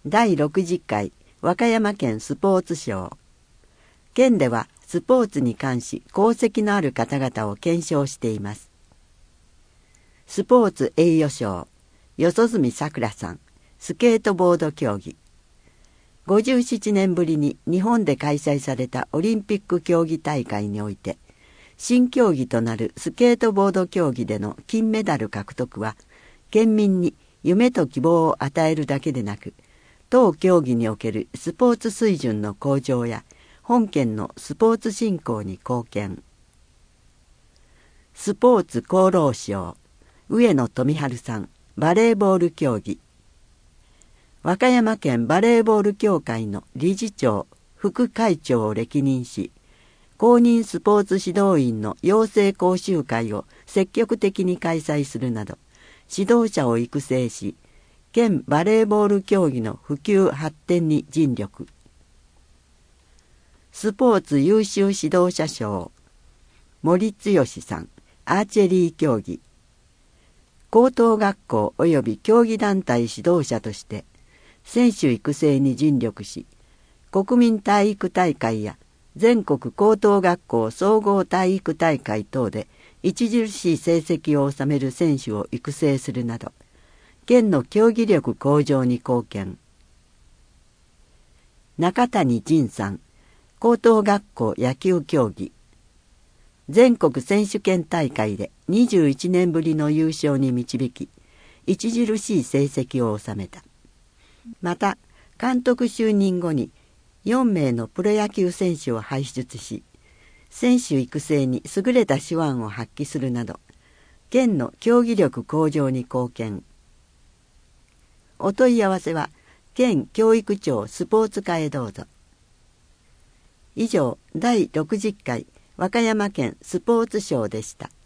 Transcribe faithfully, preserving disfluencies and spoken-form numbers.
だいろくじゅっかい和歌山県スポーツ賞。県ではスポーツに関し功績のある方々を顕彰しています。スポーツ栄誉賞、四十住さくらさん、スケートボード競技。ごじゅうななねんぶりに日本で開催されたオリンピック競技大会において、新競技となるスケートボード競技での金メダル獲得は、県民に夢と希望を与えるだけでなく、当競技におけるスポーツ水準の向上や本県のスポーツ振興に貢献。スポーツ功労賞、上野富治さん、バレーボール競技。和歌山県バレーボール協会の理事長、副会長を歴任し、公認スポーツ指導員の養成講習会を積極的に開催するなど、指導者を育成し、県バレーボール競技の普及発展に尽力。スポーツ優秀指導者賞、森剛さん、アーチェリー競技。高等学校及び競技団体指導者として、選手育成に尽力し、国民体育大会や全国高等学校総合体育大会等で著しい成績を収める選手を育成するなど、県の競技力向上に貢献。中谷仁さん、高等学校野球競技。全国選手権大会でにじゅういちねんぶりの優勝に導き、著しい成績を収めた。また、監督就任後によんめいのプロ野球選手を輩出し、選手育成に優れた手腕を発揮するなど、県の競技力向上に貢献。お問い合わせは、県教育庁スポーツ課へどうぞ。以上、だいろくじゅっかい和歌山県スポーツ賞でした。